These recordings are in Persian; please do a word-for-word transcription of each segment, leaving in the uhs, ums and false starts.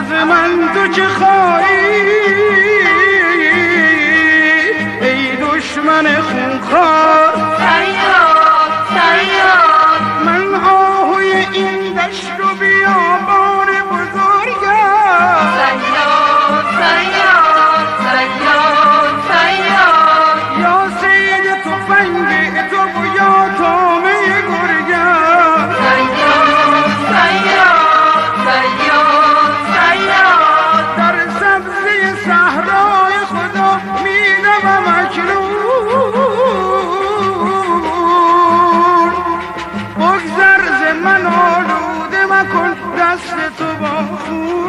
از من تو چه خواهی ای دشمن خونخوار؟ فریاد فریاد من آهوی این دشت و بیابان بزرگم. فریاد فریاد فریاد فریاد یا صید تفنگ تو و یا طامه گرگم. فریاد فریاد فریاد فریاد در سبزه صحرای خدا میدوم اکنون بگذر ز من آلوده مکن دست تو با خون.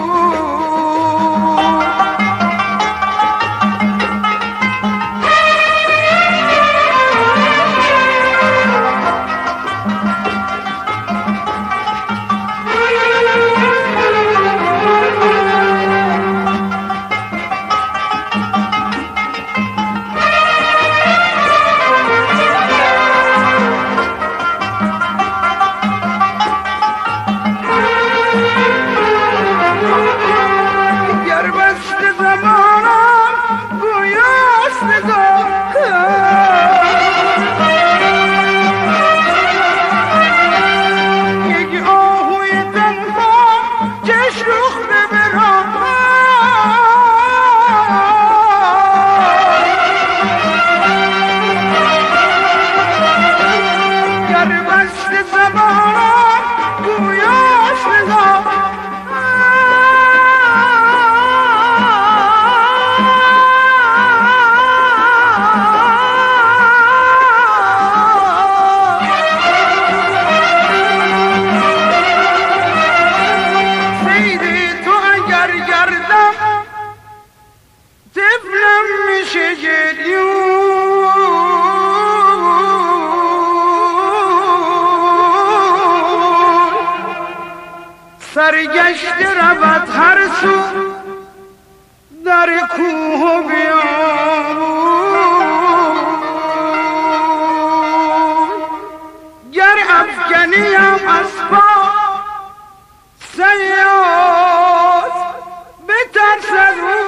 سرگشته رود هر سو در کوه و بیابون. گر افکنیم از پا صیاد بترسد او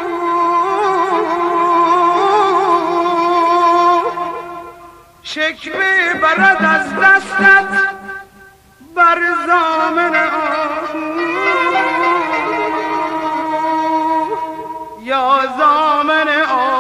شکوه برد از دستت بر زامن آهو یا زامن آهو.